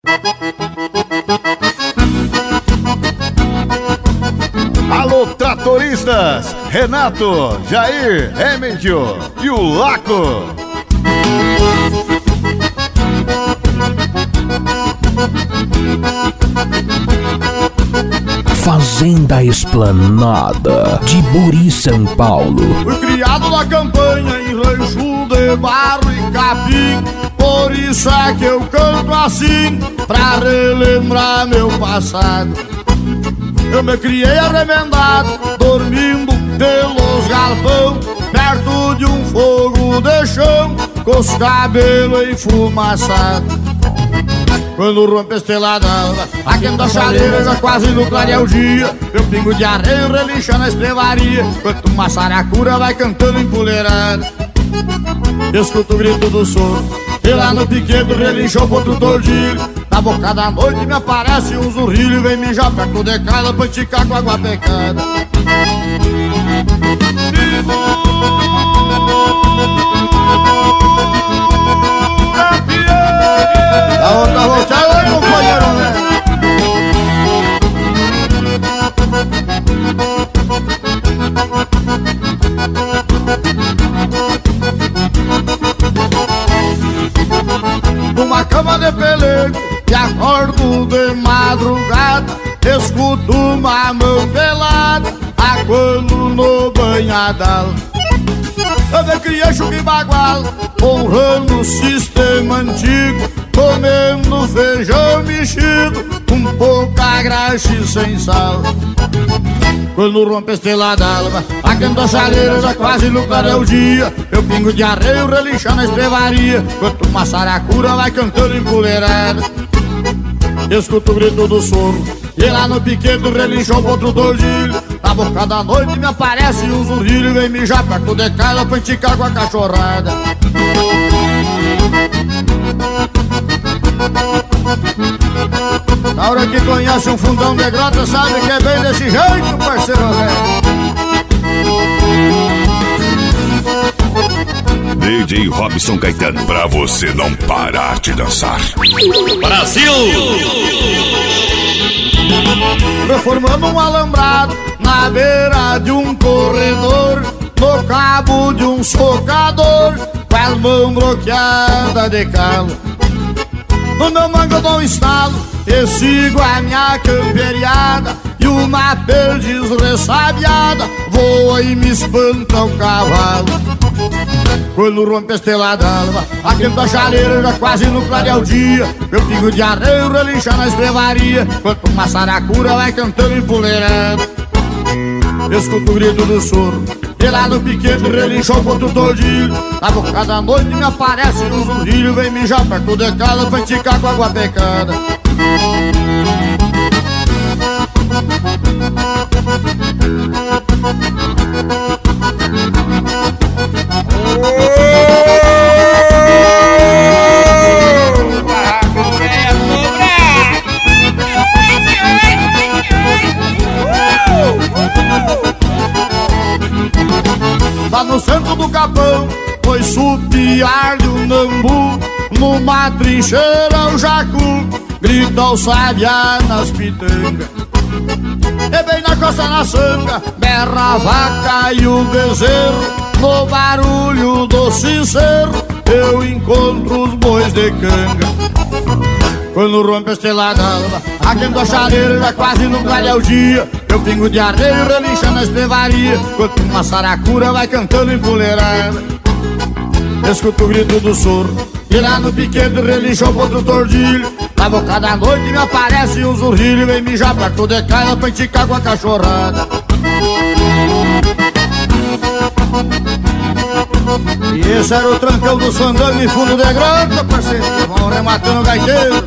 Alô, tratoristas! Renato, Jair, Emidio e o Laco. Fazenda Esplanada de Buri, São Paulo. Fui criado na campanha em rancho de barro e capim. Por isso é que eu canto assim, pra relembrar meu passado. Eu me criei arremendado, dormindo pelos galpão, perto de um fogo de chão, com os cabelos enfumaçados. Quando rompe a estrela d'alva, aquendo a chaleira já quase no clarear o dia. Eu pingo de areia relincha na estrevaria, enquanto uma saracura vai cantando empoleirada. Escuto o grito do sono, e lá no piquedo relinchou outro tordilho. Na boca da noite me aparece um zurrilho, vem mijar perto de casa pra esticar com água pecada. A outra volteada é companheiro, né? Numa cama de pelego e acordo de madrugada, escuto uma mão pelada, aquando no banhadal. Eu me criei chuca e bagual, honrando o sistema antigo, comendo feijão mexido, um pouco a graxa sem sal. Quando rompe a estrela d'alva, aquendo a chaleira já quase no clarear o dia. Eu pingo de areia relinchar na estrevaria, enquanto uma saracura vai cantando empoleirada. Escuto o grito do soro, e lá no piquedo relinchou outro tordilho. Na boca da noite me aparece um zurrilho, vem mijar perto de casa pra esticar com a cachorrada. Na hora que conhece um fundão de grota, sabe que é bem desse jeito, parceiro velho. DJ Robson Caetano, pra você não parar de dançar. Brasil! Reformando um alambrado na beira de um corredor, no cabo de um socador, com as mãos bloqueadas de calo. No meu mango eu dou um estalo e sigo a minha camperiada, e uma perdiz ressabiada voa e me espanta o cavalo. Quando rompe a estrela d'alva, aquele da chaleira já quase no clarear o dia. Eu pingo de areia relincha na estrevaria, enquanto uma saracura vai cantando empoleirada. Escuto o grito do soro, e lá no piquete relinchou outro tordilho. Na boca da noite me aparece um zurrilho, vem mijar perto de casa pra esticar com água pecada. Lá no centro do capão foi supiar-lhe um nambu, numa trincheira o jacu grita o sabiá nas pitangas. E bem na costa na sanga berra a vaca e o bezerro, no barulho do sincero eu encontro os bois de canga. Quando rompe a estrela d'alva, aquendo a chaleira já quase não clareia o dia. Eu pingo de areia relincha na estrevaria, enquanto uma saracura vai cantando empoleirada. Escuto o grito do soro, e lá no piquete relincha outro tordilho. Na boca da noite me aparece um zurrilho, vem mijar perto de casa pra esticar com a cachorrada. E esse era o trancão do Sandano em fundo de grota, parceiro, que vão rematando o gaiteiro.